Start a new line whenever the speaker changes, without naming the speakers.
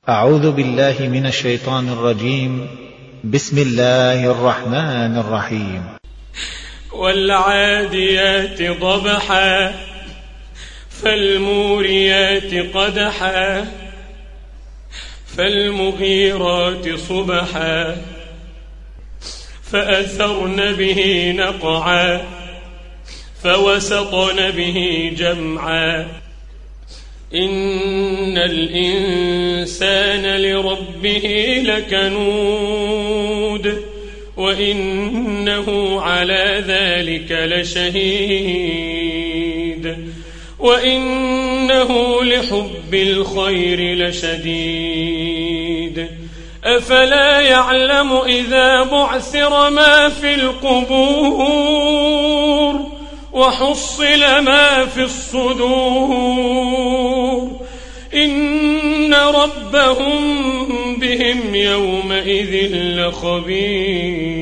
أعوذ بالله من الشيطان الرجيم. بسم الله الرحمن الرحيم.
والعاديات ضبحا فالموريات قدحا فالمغيرات صبحا فأثرن به نقعا فوسطن به جمعا إن الإنسان لربه لكنود وإنه على ذلك لشهيد وإنه لحب الخير لشديد أفلا يعلم إذا بعثر ما في القبور وحصل ما في الصدور إن ربهم بهم يومئذ لخبير.